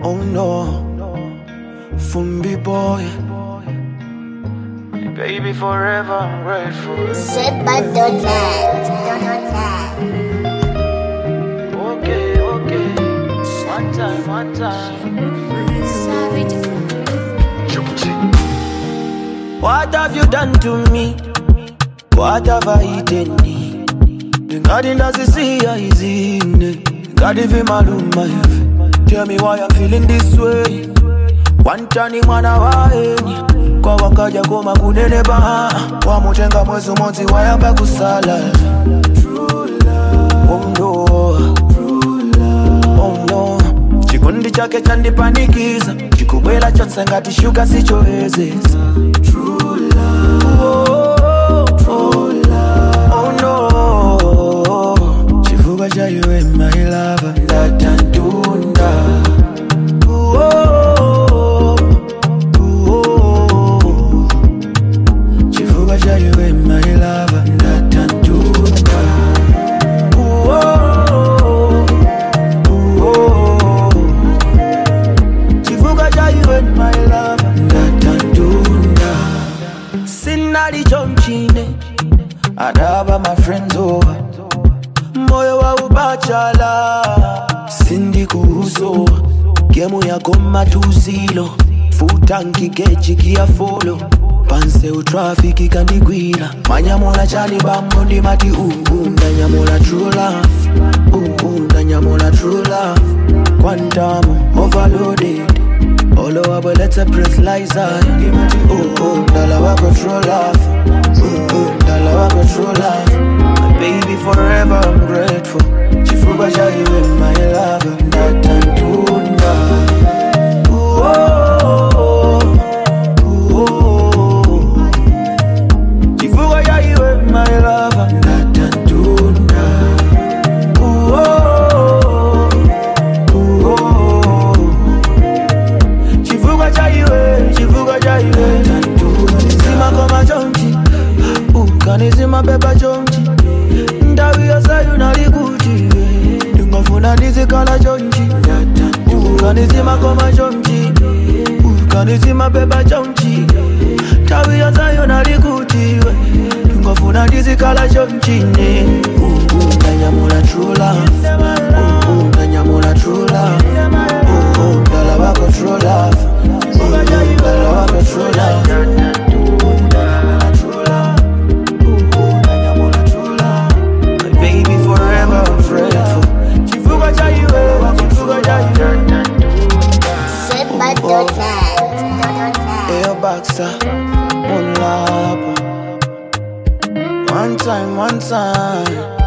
Oh no, Fumbi boy. Baby, forever I'm grateful. Set by .net. Okay. One time. What have you done to me? What have I eaten? The garden doesn't see is in it. God if him alone my head. Tell me why I'm feeling this way. One time mwana waeni kwa wakaja koma kuneneba wamutenga mwezi mmoja wayamba kusala. Oh no, chikundi chake chandipanikiza, chikubwela chonse ngati shuka sichoezeza. Oh no, chifuga cha you in my lover ndatandunda. Chifuga cha you in my lover ndatandunda. Chifuga cha you in my lover ndatandunda. Sinali chomchine adaba my friends over. Moyo wa ubachala sindi kuhuso. Gemu ya goma tuzilo futanki kechi kia follow. Panse u traffic kandigwira manyamola chali bambo ndi mati ndanyamola true love. Ndanyamola true love. Quantum overloaded. All over let's a breath like Zion. Dala wa control love. Dala wa control love. Baby, forever I'm grateful. Chifuga cha you in my love. Ndatandunda. Chifuga cha you in my love. Ndatandunda. Chifuga cha you. Zima koma chonchi. Kanizima beba chonchi. Ndawi ya sayu nalikuchi. Ndungafuna nizikala chonchi. Kanizima koma chonchi. Kanizima beba chonchi. Ndawi ya sayu nalikuchi. Ndungafuna nizikala chonchi. Ndanyamula true love. Ndanyamula true love. Dala wako true love. Dala wako true love. Baby, forever I'm grateful. Chifuga cha you, chifuga cha you. Set by .net. Air boxer, one lap. One time.